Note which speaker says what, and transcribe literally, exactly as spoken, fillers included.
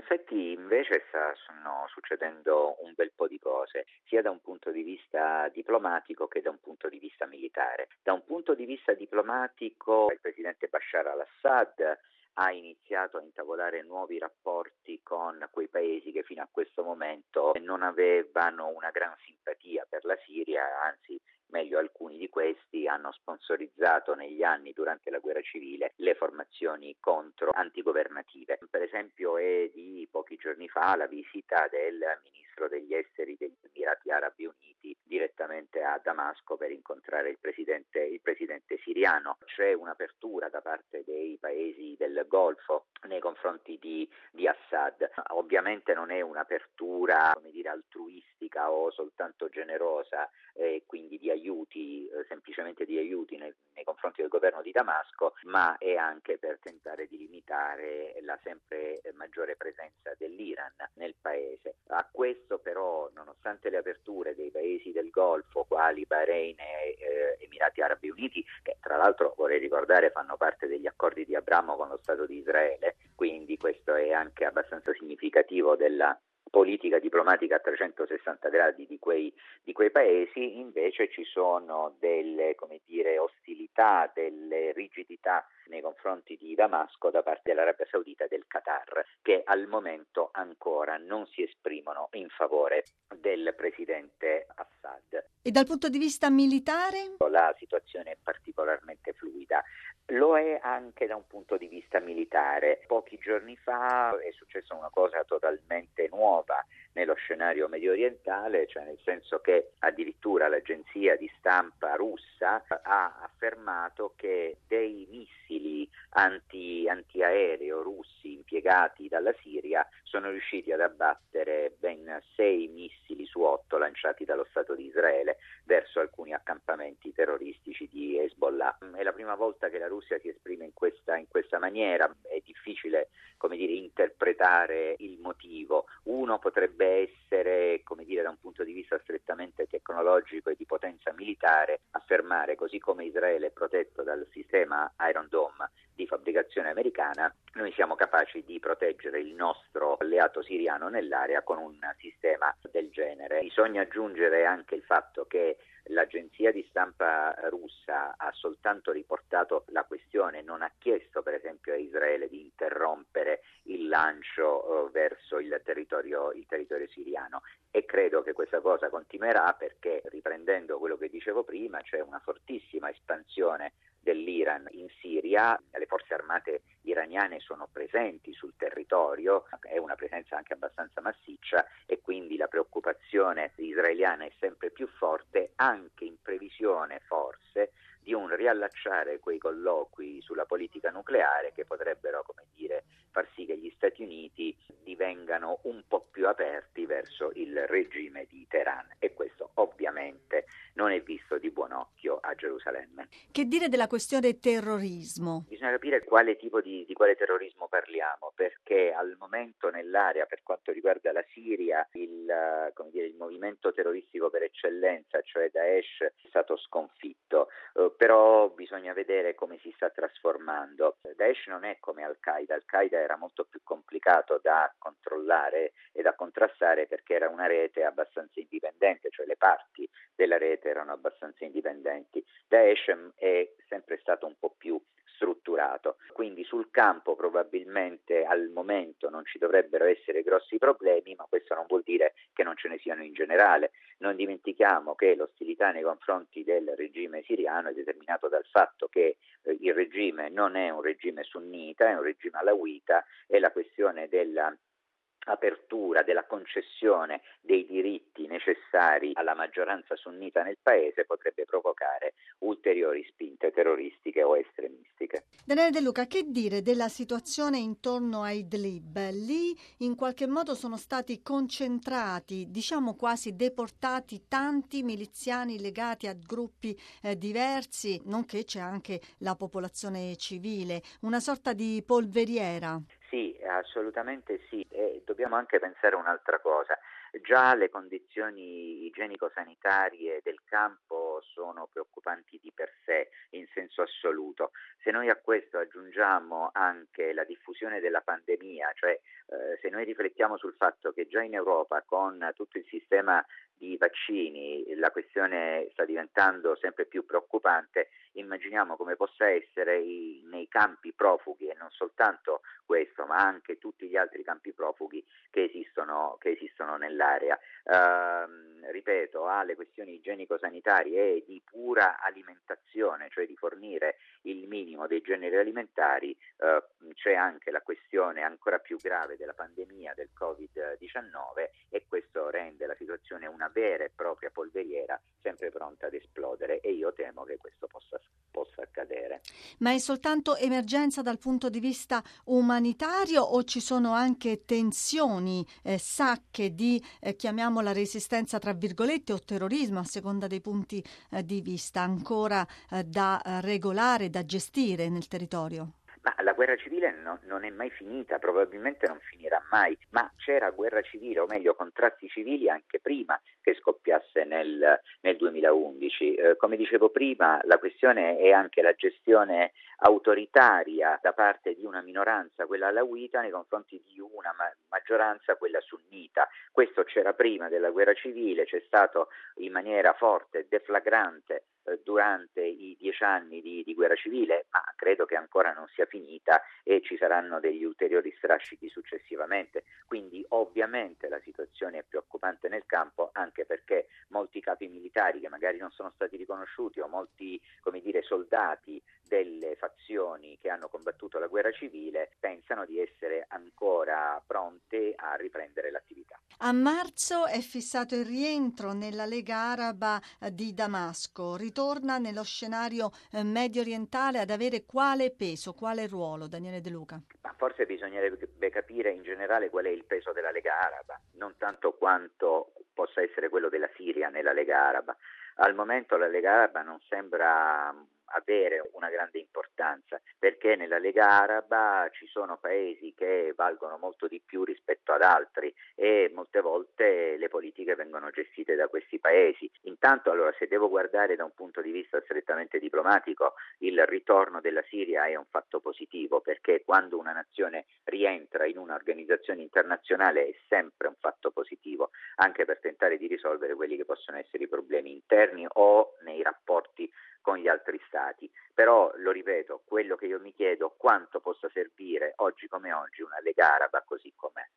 Speaker 1: effetti invece sta, stanno succedendo un bel po' di cose, sia da un punto di vista diplomatico che da un punto di vista militare. Da un punto di vista diplomatico il presidente Bashar al-Assad ha iniziato a intavolare nuovi rapporti con quei paesi che fino a questo momento non avevano una gran simpatia per la Siria, anzi meglio alcuni di questi hanno sponsorizzato negli anni durante la guerra civile le formazioni contro antigovernative. Per esempio è di pochi giorni fa la visita del ministro degli esteri degli Emirati Arabi Uniti direttamente a Damasco per incontrare il presidente, il presidente siriano. C'è un'apertura da parte dei paesi del Golfo nei confronti di, di Assad. Ovviamente non è un'apertura, come dire, altruistica o soltanto generosa, e quindi di aiuti, eh, semplicemente di aiuti nei, nei confronti del governo di Damasco, ma è anche per tentare di limitare la sempre maggiore presenza dell'Iran nel paese. A questo però, nonostante le aperture dei paesi del Golfo, quali Bahrain e eh, Emirati Arabi Uniti, che tra l'altro vorrei ricordare fanno parte degli accordi di Abramo con lo Stato di Israele, quindi questo è anche abbastanza significativo della politica diplomatica a trecentosessanta gradi di quei, di quei paesi, invece ci sono delle, come dire, ostilità, delle rigidità nei confronti di Damasco da parte dell'Arabia Saudita e del Qatar, che al momento ancora non si esprimono in favore del presidente Assad.
Speaker 2: E dal punto di vista militare?
Speaker 1: La situazione è particolarmente fluida. Lo è anche da un punto di vista militare. Pochi giorni fa è successa una cosa totalmente nuova nello scenario medio orientale, cioè nel senso che addirittura l'agenzia di stampa russa ha affermato che dei missili anti, antiaereo russi impiegati dalla Siria sono riusciti ad abbattere ben sei missili su otto lanciati dallo Stato di Israele verso alcuni accampamenti terroristici di Hezbollah. È la prima volta che la Russia si esprime in questa, in questa maniera, è difficile, come dire, interpretare il motivo. Uno potrebbe essere, come dire, da un punto di vista strettamente tecnologico e di potenza militare, affermare, così come Israele è protetto dal sistema Iron Dome di fabbricazione americana, noi siamo capaci di proteggere il nostro alleato siriano nell'area con un sistema del genere. Bisogna aggiungere anche il fatto che l'agenzia di stampa russa ha soltanto riportato la questione, non ha chiesto per esempio a Israele di interrompere il lancio eh, verso il territorio, il territorio siriano, e credo che questa cosa continuerà perché, riprendendo quello che dicevo prima, c'è una fortissima espansione dell'Iran in Siria, le forze armate iraniane sono presenti sul territorio, è una presenza anche abbastanza massiccia e quindi la preoccupazione israeliana è sempre più forte, anche in previsione forse di un riallacciare quei colloqui sulla politica nucleare che potrebbero, come dire, far sì che gli Stati Uniti divengano un po' più aperti verso il regime di Teheran, e questo ovviamente non è visto di buon occhio a Gerusalemme.
Speaker 2: Che dire della questione terrorismo?
Speaker 1: Bisogna capire quale tipo di, di quale terrorismo parliamo, perché al momento nell'area, per quanto riguarda la Siria, il, come dire, il movimento terroristico per eccellenza, cioè Daesh, è stato sconfitto, uh, però bisogna vedere come si sta trasformando. Daesh non è come Al-Qaeda, Al-Qaeda era molto più complicato da controllare e da contrastare perché era una rete abbastanza indipendente, cioè le parti della rete erano abbastanza indipendenti. Daesh è sempre stato un po' più strutturato, quindi sul campo probabilmente al momento non ci dovrebbero essere grossi problemi, ma questo non vuol dire che non ce ne siano in generale. Non dimentichiamo che l'ostilità nei confronti del regime siriano è determinato dal fatto che eh, il regime non è un regime sunnita, è un regime alawita, e la questione della apertura, della concessione dei diritti necessari alla maggioranza sunnita nel paese potrebbe provocare ulteriori spinte terroristiche o estremistiche.
Speaker 2: Daniele De Luca, che dire della situazione intorno a Idlib? Lì in qualche modo sono stati concentrati, diciamo quasi deportati, tanti miliziani legati a gruppi eh, diversi, nonché c'è anche la popolazione civile, una sorta di polveriera.
Speaker 1: Sì, assolutamente sì, e dobbiamo anche pensare un'altra cosa. Già le condizioni igienico-sanitarie del campo sono preoccupanti di per sé in senso assoluto. Se noi a questo aggiungiamo anche la diffusione della pandemia, cioè eh, se noi riflettiamo sul fatto che già in Europa con tutto il sistema di vaccini la questione sta diventando sempre più preoccupante, immaginiamo come possa essere i, nei campi profughi, e non soltanto questo, ma anche tutti gli altri campi profughi che esistono, che esistono nell'area. Uh, ripeto, alle questioni igienico-sanitarie e di pura alimentazione, cioè di fornire il minimo dei generi alimentari, uh, c'è anche la questione ancora più grave della pandemia del covid diciannove, e questo rende la situazione una vera e propria polveriera sempre pronta ad esplodere, e io temo che questo possa, possa accadere.
Speaker 2: Ma è soltanto emergenza dal punto di vista umanitario o ci sono anche tensioni, eh, sacche di, eh, chiamiamola resistenza tra virgolette, o terrorismo a seconda dei punti eh, di vista ancora eh, da eh, regolare, da gestire nel territorio?
Speaker 1: Ma la guerra civile no, non è mai finita, probabilmente non finirà mai, ma c'era guerra civile, o meglio contrasti civili anche prima che scoppiasse nel, nel duemilaundici. Eh, come dicevo prima, la questione è anche la gestione autoritaria da parte di una minoranza, quella alawita, nei confronti di una ma- maggioranza, quella sunnita. Questo c'era prima della guerra civile, c'è stato in maniera forte, deflagrante, durante i dieci anni di, di guerra civile, ma credo che ancora non sia finita e ci saranno degli ulteriori strascichi successivamente. Quindi ovviamente la situazione è preoccupante nel campo, anche perché molti capi militari che magari non sono stati riconosciuti, o molti, come dire, soldati delle fazioni che hanno combattuto la guerra civile pensano di essere ancora pronte a riprendere l'attività.
Speaker 2: A marzo è fissato il rientro nella Lega Araba di Damasco. Ritorna nello scenario medio orientale ad avere quale peso, quale ruolo, Daniele De Luca?
Speaker 1: Ma forse bisognerebbe capire in generale qual è il peso della Lega Araba, non tanto quanto possa essere quello della Siria nella Lega Araba. Al momento la Lega Araba non sembra avere una grande importanza, perché nella Lega Araba ci sono paesi che valgono molto di più rispetto ad altri, e molte volte le politiche vengono gestite da questi paesi. Intanto, allora, se devo guardare da un punto di vista strettamente diplomatico, il ritorno della Siria è un fatto positivo, perché quando una nazione rientra in un'organizzazione internazionale è sempre un fatto positivo, anche per tentare di risolvere quelli che possono essere i problemi interni o nei rapporti con gli altri stati. Però, lo ripeto, quello che io mi chiedo, quanto possa servire oggi come oggi una Lega Araba così com'è.